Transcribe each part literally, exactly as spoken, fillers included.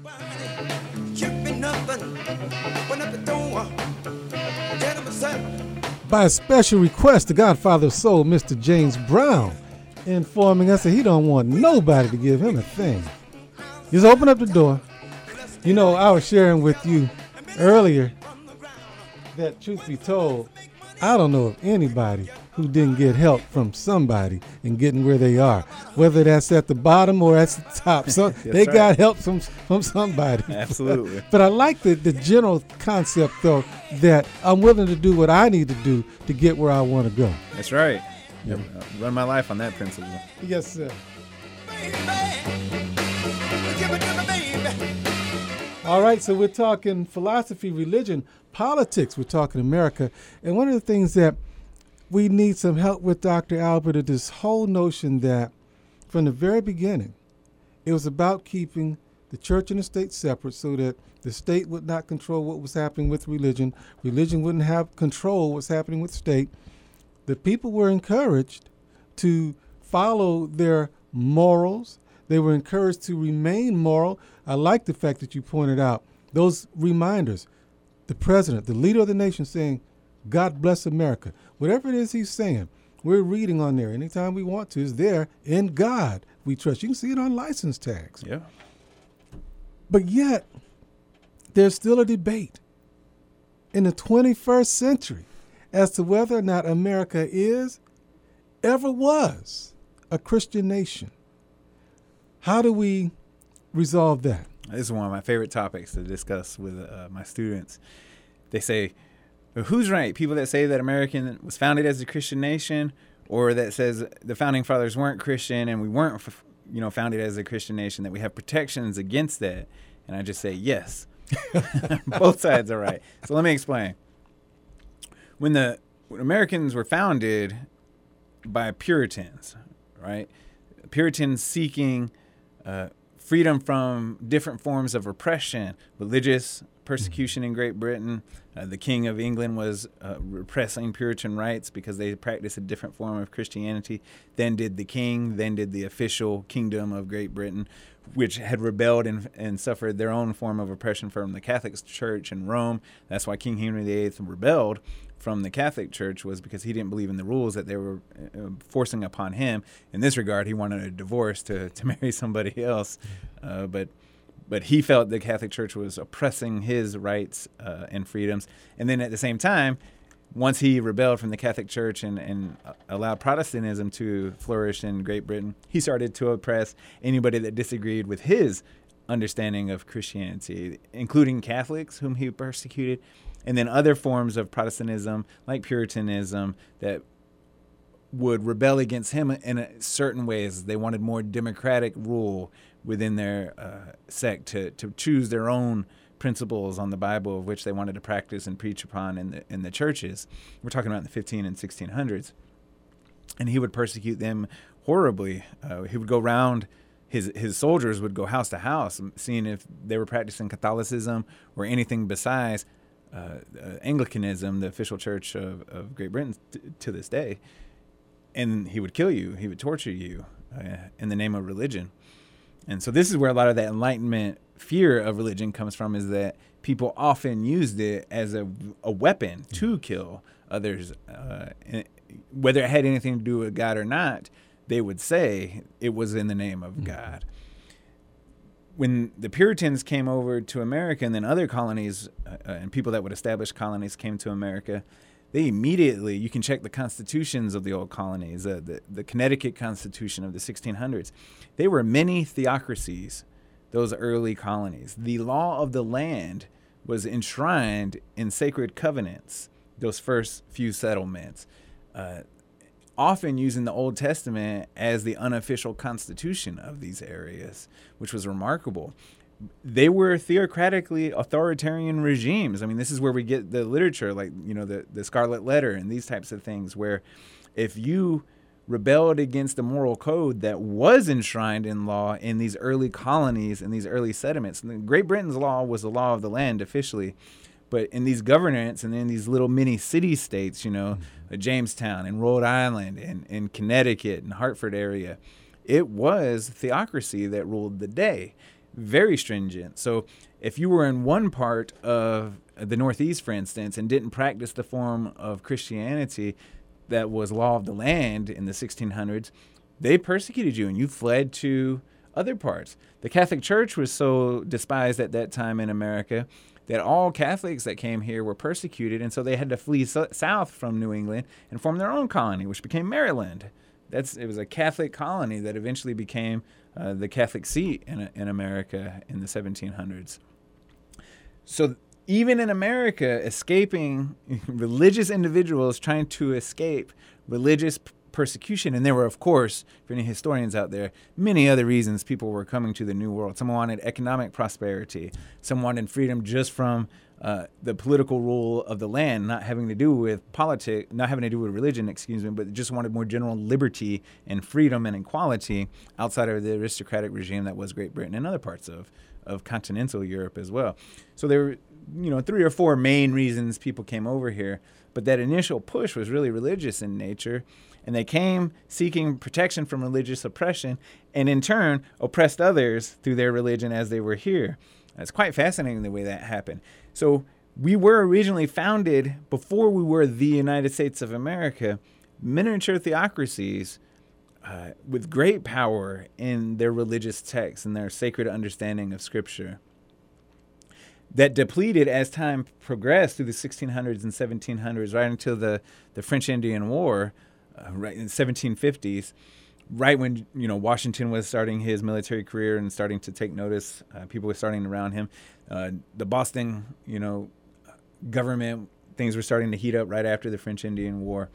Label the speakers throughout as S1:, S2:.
S1: By special request, the Godfather of Soul, Mister James Brown, informing us that he don't want nobody to give him a thing. Just open up the door. You know, I was sharing with you earlier that, truth be told, I don't know of anybody who didn't get help from somebody in getting where they are, whether that's at the bottom or at the top. So they right. got help from from somebody.
S2: Absolutely.
S1: But, but I like the, the general concept, though, that I'm willing to do what I need to do to get where I want to go.
S2: That's right. Yeah. Run my life on that principle.
S1: Yes, sir. All right, so we're talking philosophy, religion, politics. We're talking America. And one of the things that we need some help with, Doctor Albert, is this whole notion that from the very beginning, it was about keeping the church and the state separate so that the state would not control what was happening with religion. Religion wouldn't have control what's happening with state. The people were encouraged to follow their morals. They were encouraged to remain moral. I like the fact that you pointed out those reminders. The president, the leader of the nation saying, God bless America. Whatever it is he's saying, we're reading on there. Anytime we want to, is there. In God we trust. You can see it on license tags.
S2: Yeah.
S1: But yet, there's still a debate in the twenty-first century as to whether or not America is, ever was, a Christian nation. How do we resolve that?
S2: This is one of my favorite topics to discuss with uh, my students. They say, well, who's right? People that say that America was founded as a Christian nation, or that says the founding fathers weren't Christian and we weren't, you know, founded as a Christian nation, that we have protections against that. And I just say, yes, both sides are right. So let me explain. When the when Americans were founded by Puritans, right? Puritans seeking uh, freedom from different forms of oppression, religious persecution in Great Britain. Uh, the King of England was uh, repressing Puritan rights because they practiced a different form of Christianity. Then did the king, then did the official kingdom of Great Britain, which had rebelled and, and suffered their own form of oppression from the Catholic Church in Rome. That's why King Henry the Eighth rebelled from the Catholic Church, was because he didn't believe in the rules that they were uh, forcing upon him. In this regard, he wanted a divorce to, to marry somebody else. Uh, but but he felt the Catholic Church was oppressing his rights uh, and freedoms. And then at the same time, once he rebelled from the Catholic Church and, and allowed Protestantism to flourish in Great Britain, he started to oppress anybody that disagreed with his understanding of Christianity, including Catholics, whom he persecuted, and then other forms of Protestantism, like Puritanism, that would rebel against him in a certain ways. They wanted more democratic rule within their uh, sect to, to choose their own principles on the Bible, of which they wanted to practice and preach upon in the in the churches. We're talking about in the fifteen and sixteen hundreds. And he would persecute them horribly. Uh, he would go around, his his soldiers would go house to house, seeing if they were practicing Catholicism or anything besides uh, uh, Anglicanism, the official church of, of Great Britain t- to this day. And he would kill you. He would torture you uh, in the name of religion. And so this is where a lot of that Enlightenment fear of religion comes from, is that people often used it as a, a weapon to kill others. Uh, whether it had anything to do with God or not, they would say it was in the name of God. When the Puritans came over to America, and then other colonies uh, and people that would establish colonies came to America, they immediately, you can check the constitutions of the old colonies, uh, the, the Connecticut Constitution of the sixteen hundreds. They were many theocracies, those early colonies. The law of the land was enshrined in sacred covenants, those first few settlements, uh, often using the Old Testament as the unofficial constitution of these areas, which was remarkable. They were theocratically authoritarian regimes. I mean, this is where we get the literature, like, you know, the, the Scarlet Letter and these types of things, where if you rebelled against the moral code that was enshrined in law in these early colonies and these early settlements, and Great Britain's law was the law of the land officially, but in these governance and in these little mini city states, you know, mm-hmm. Jamestown and Rhode Island and, and Connecticut and Hartford area, it was theocracy that ruled the day. very stringent. So if you were in one part of the Northeast, for instance, and didn't practice the form of Christianity that was law of the land in the sixteen hundreds, they persecuted you and you fled to other parts. The Catholic Church was so despised at that time in America that all Catholics that came here were persecuted, and so they had to flee so- south from New England and form their own colony, which became Maryland. That's it was a Catholic colony that eventually became uh, the Catholic seat in, in America in the seventeen hundreds. So even in America, escaping religious individuals trying to escape religious p- persecution, and there were, of course, for any historians out there, many other reasons people were coming to the New World. Some wanted economic prosperity. Some wanted freedom just from uh, the political rule of the land, not having to do with politics, not having to do with religion, excuse me, but just wanted more general liberty and freedom and equality outside of the aristocratic regime that was Great Britain and other parts of, of continental Europe as well. So there were, you know, three or four main reasons people came over here, but that initial push was really religious in nature. And they came seeking protection from religious oppression and in turn oppressed others through their religion as they were here. It's quite fascinating the way that happened. So we were originally founded, before we were the United States of America, miniature theocracies uh, with great power in their religious texts and their sacred understanding of Scripture that depleted as time progressed through the sixteen hundreds and seventeen hundreds, right until the, the French Indian War. Uh, right in the seventeen fifties, right when you know Washington was starting his military career and starting to take notice, uh, people were starting around him. Uh, the Boston, you know, government, things were starting to heat up right after the French Indian War.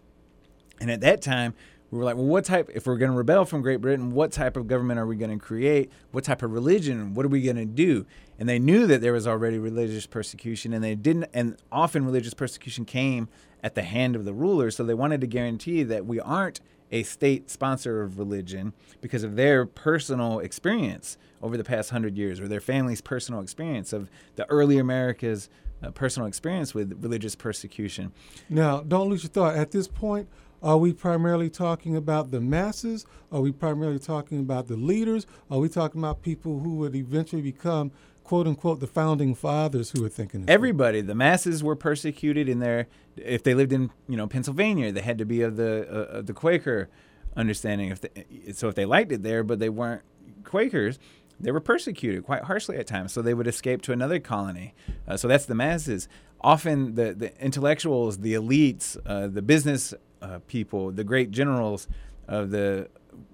S2: And at that time, we were like, well, what type? If we're going to rebel from Great Britain, what type of government are we going to create? What type of religion? What are we going to do? And they knew that there was already religious persecution, and they didn't. And often religious persecution came at the hand of the rulers, so they wanted to guarantee that we aren't a state sponsor of religion because of their personal experience over the past hundred years, or their family's personal experience of the early America's uh, personal experience with religious persecution.
S1: Now, don't lose your thought. At this point, are we primarily talking about the masses? Are we primarily talking about the leaders? Are we talking about people who would eventually become, quote unquote, the founding fathers who were thinking this
S2: Everybody. Way? The masses were persecuted in their, if they lived in, you know, Pennsylvania, they had to be of the uh, of the Quaker understanding. If they, so if they liked it there, but they weren't Quakers, they were persecuted quite harshly at times. So they would escape to another colony. Uh, so that's the masses. Often the, the intellectuals, the elites, uh, the business uh, people, the great generals of the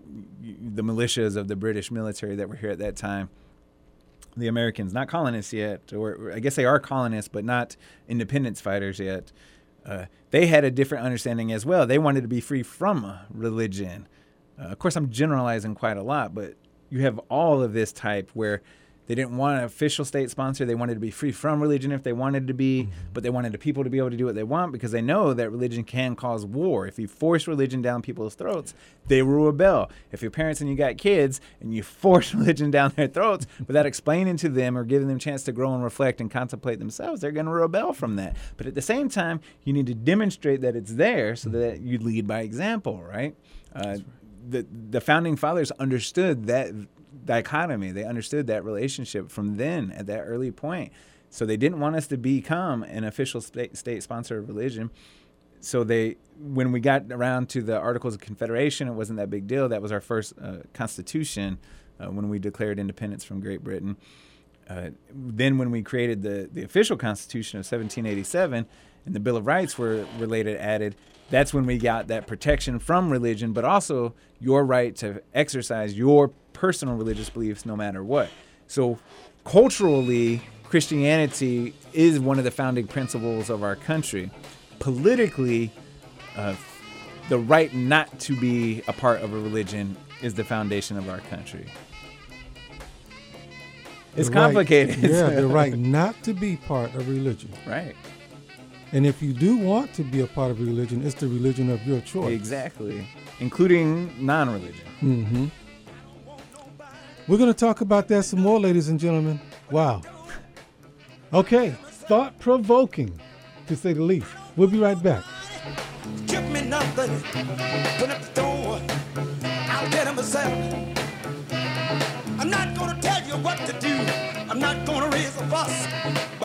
S2: the militias of the British military that were here at that time, the Americans, not colonists yet, or I guess they are colonists, but not independence fighters yet. Uh, they had a different understanding as well. They wanted to be free from religion. Uh, of course, I'm generalizing quite a lot, but you have all of this type where they didn't want an official state sponsor. They wanted to be free from religion if they wanted to be, mm-hmm. but they wanted the people to be able to do what they want because they know that religion can cause war. If you force religion down people's throats, they will rebel. If your parents and you got kids and you force religion down their throats without explaining to them or giving them a chance to grow and reflect and contemplate themselves, they're going to rebel from that. But at the same time, you need to demonstrate that it's there so that you lead by example, right? Uh, right. The, the founding fathers understood that dichotomy. They understood that relationship from then at that early point. So they didn't want us to become an official state, state sponsor of religion. So they, when we got around to the Articles of Confederation, it wasn't that big deal. That was our first uh, constitution uh, when we declared independence from Great Britain. Uh, then when we created the, the official Constitution of seventeen eighty-seven and the Bill of Rights were, were later added, that's when we got that protection from religion, but also your right to exercise your personal religious beliefs no matter what. So culturally, Christianity is one of the founding principles of our country. Politically, uh, the right not to be a part of a religion is the foundation of our country. It's
S1: the
S2: complicated.
S1: Right, yeah, the right not to be part of religion.
S2: Right.
S1: And if you do want to be a part of religion, it's the religion of your choice.
S2: Exactly. Including non-religion.
S1: Mm-hmm. We're going to talk about that some more, ladies and gentlemen. Wow. Okay. Thought-provoking, to say the least. We'll be right back.
S3: Give me nothing. Put up the door. I'll get it myself. I'm not going to tell you what I'm not gonna raise a fuss.